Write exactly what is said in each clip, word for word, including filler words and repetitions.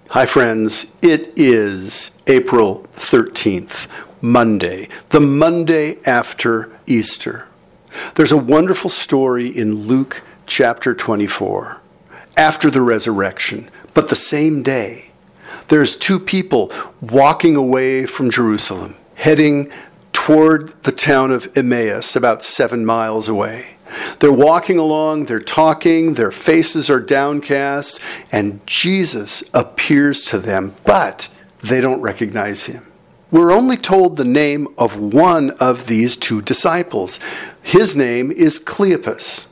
Hi friends, it is April thirteenth, Monday, the Monday after Easter. There's a wonderful story in Luke chapter twenty-four. After the resurrection, but the same day, there's two people walking away from Jerusalem, heading toward the town of Emmaus, about seven miles away. They're walking along, they're talking, their faces are downcast, and Jesus appears to them, but they don't recognize him. We're only told the name of one of these two disciples. His name is Cleopas.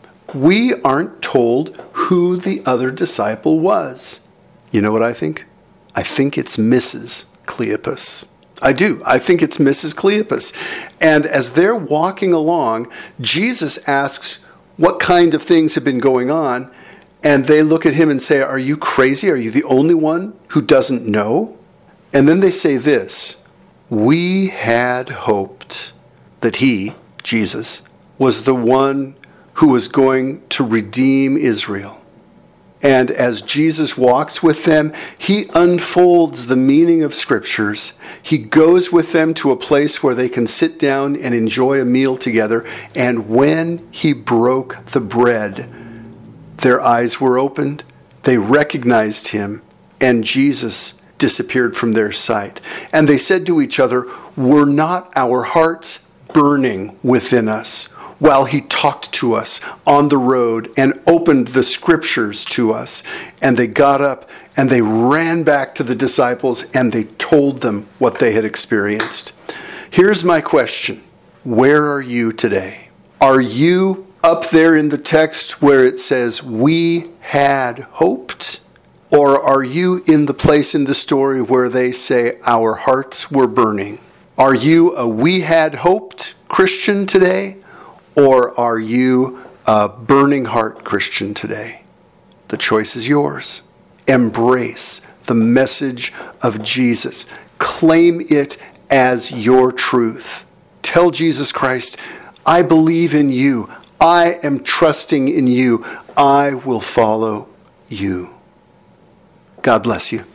We aren't told who the other disciple was. You know what I think? I think it's Missus Cleopas. I do. I think it's Missus Cleopas. And as they're walking along, Jesus asks what kind of things have been going on. And they look at him and say, "Are you crazy? Are you the only one who doesn't know?" And then they say this, "We had hoped that he, Jesus, was the one who was going to redeem Israel." And as Jesus walks with them, he unfolds the meaning of scriptures. He goes with them to a place where they can sit down and enjoy a meal together. And when he broke the bread, their eyes were opened, they recognized him, and Jesus disappeared from their sight. And they said to each other, "Were not our hearts burning within us while he talked to us on the road and opened the scriptures to us?" And they got up and they ran back to the disciples and they told them what they had experienced. Here's my question. Where are you today? Are you up there in the text where it says, "We had hoped"? Or are you in the place in the story where they say, "Our hearts were burning"? Are you a "we had hoped" Christian today? Or are you a burning heart Christian today? The choice is yours. Embrace the message of Jesus. Claim it as your truth. Tell Jesus Christ, "I believe in you. I am trusting in you. I will follow you." God bless you.